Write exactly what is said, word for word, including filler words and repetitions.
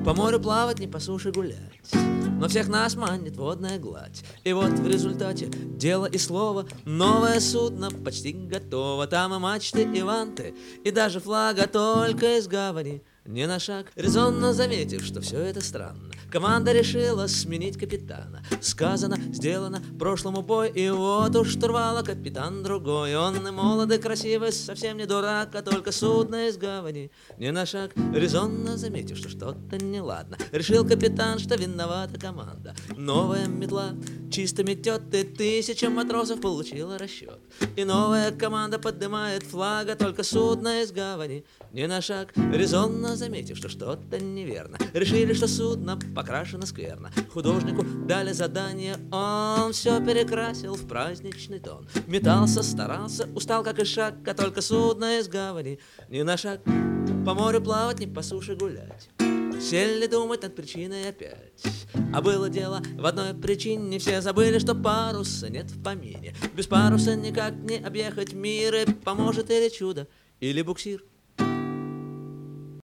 По морю плавать, не по суше гулять, но всех нас манит водная гладь. И вот в результате дело и слово, новое судно почти готово. Там и мачты, и ванты, и даже флага, только из гавани не на шаг. Резонно заметив, что все это странно, команда решила сменить капитана. Сказано, сделано, прошлому бой, и вот у штурвала капитан другой. Он и молодый, красивый, совсем не дурак, а только судно из гавани не на шаг. Резонно заметив, что что-то неладно, решил капитан, что виновата команда. Новая метла чисто метет, и тысяча матросов получила расчет. И новая команда поднимает флага, только судно из гавани не на шаг. Резонно заметив, что что-то неверно, решили, что судно покрашено скверно. Художнику дали задание, он все перекрасил в праздничный тон. Метался, старался, устал как и шаг, а только судно из гавани не на шаг. По морю плавать, не по суше гулять, сели думать над причиной опять. А было дело в одной причине, все забыли, что паруса нет в помине. Без паруса никак не объехать мир, и поможет или чудо, или буксир.